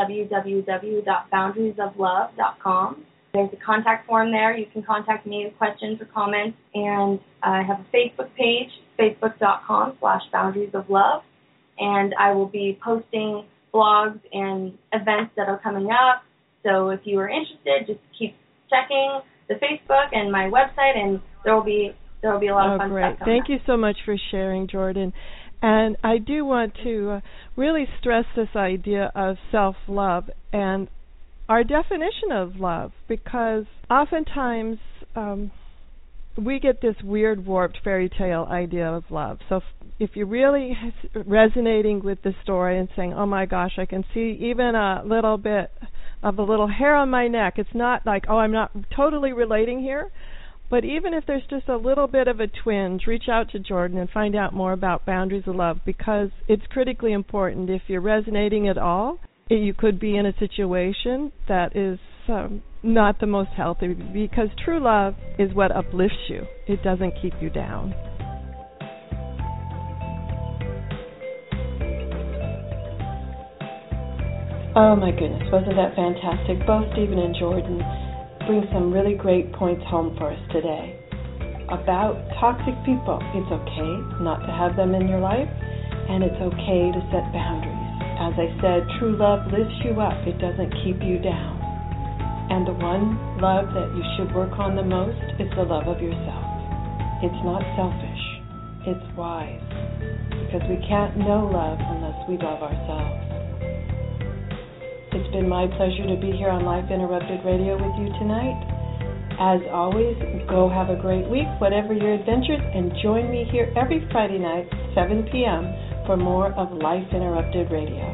C: www.boundariesoflove.com. There's a contact form there. You can contact me with questions or comments. And I have a Facebook page, facebook.com/boundariesoflove. And I will be posting blogs and events that are coming up. So if you are interested, just keep checking the Facebook and my website, and there will be a lot of fun stuff coming
G: Thank you so much for sharing, Jordan. And I do want to really stress this idea of self-love and our definition of love, because oftentimes we get this weird, warped fairy tale idea of love. So if you're really resonating with the story and saying, oh my gosh, I can see even a little bit of a little hair on my neck, it's not like, oh, I'm not totally relating here. But even if there's just a little bit of a twinge, reach out to Jordan and find out more about Boundaries of Love, because it's critically important. If you're resonating at all, you could be in a situation that is not the most healthy, because true love is what uplifts you. It doesn't keep you down.
F: Oh my goodness, wasn't that fantastic? Both Stephen and Jordan bring some really great points home for us today about toxic people. It's okay not to have them in your life, and it's okay to set boundaries. As I said, true love lifts you up. It doesn't keep you down. And the one love that you should work on the most is the love of yourself. It's not selfish. It's wise. Because we can't know love unless we love ourselves. It's been my pleasure to be here on Life Interrupted Radio with you tonight. As always, go have a great week, whatever your adventures, and join me here every Friday night, 7 p.m., for more of Life Interrupted Radio.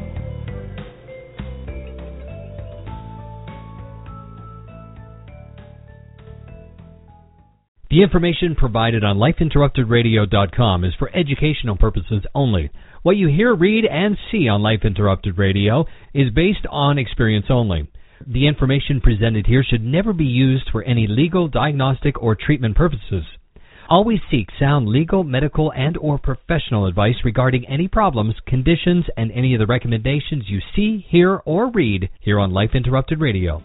E: The information provided on lifeinterruptedradio.com is for educational purposes only. What you hear, read, and see on Life Interrupted Radio is based on experience only. The information presented here should never be used for any legal, diagnostic, or treatment purposes. Always seek sound legal, medical, and or professional advice regarding any problems, conditions, and any of the recommendations you see, hear, or read here on Life Interrupted Radio.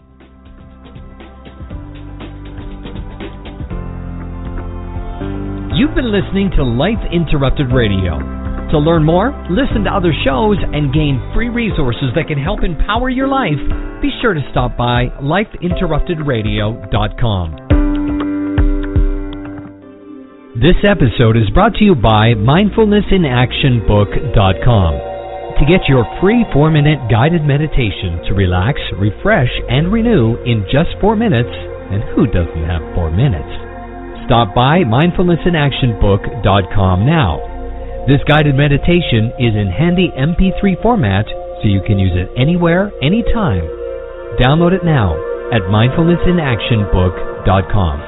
E: You've been listening to Life Interrupted Radio. To learn more, listen to other shows, and gain free resources that can help empower your life, be sure to stop by lifeinterruptedradio.com. This episode is brought to you by mindfulnessinactionbook.com. To get your free 4-minute guided meditation to relax, refresh, and renew in just 4 minutes, and who doesn't have 4 minutes? Stop by mindfulnessinactionbook.com now. This guided meditation is in handy MP3 format, so you can use it anywhere, anytime. Download it now at mindfulnessinactionbook.com.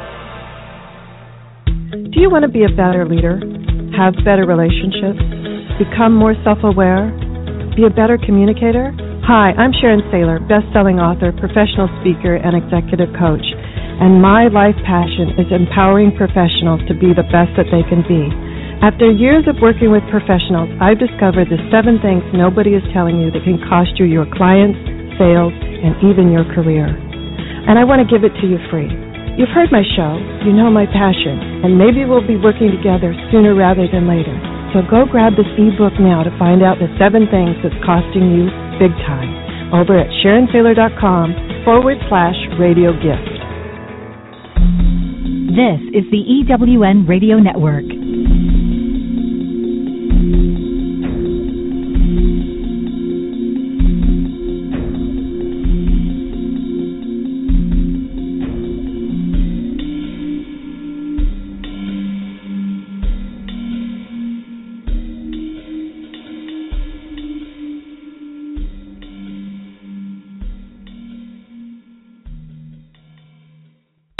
G: Do you want to be a better leader, have better relationships, become more self-aware, be a better communicator? Hi, I'm Sharon Saylor, best-selling author, professional speaker, and executive coach. And my life passion is empowering professionals to be the best that they can be. After years of working with professionals, I've discovered the 7 things nobody is telling you that can cost you your clients, sales, and even your career. And I want to give it to you free. You've heard my show, you know my passion, and maybe we'll be working together sooner rather than later. So go grab this ebook now to find out the 7 things that's costing you big time over at SharonSaylor.com/radio gift.
A: This is the EWN Radio Network.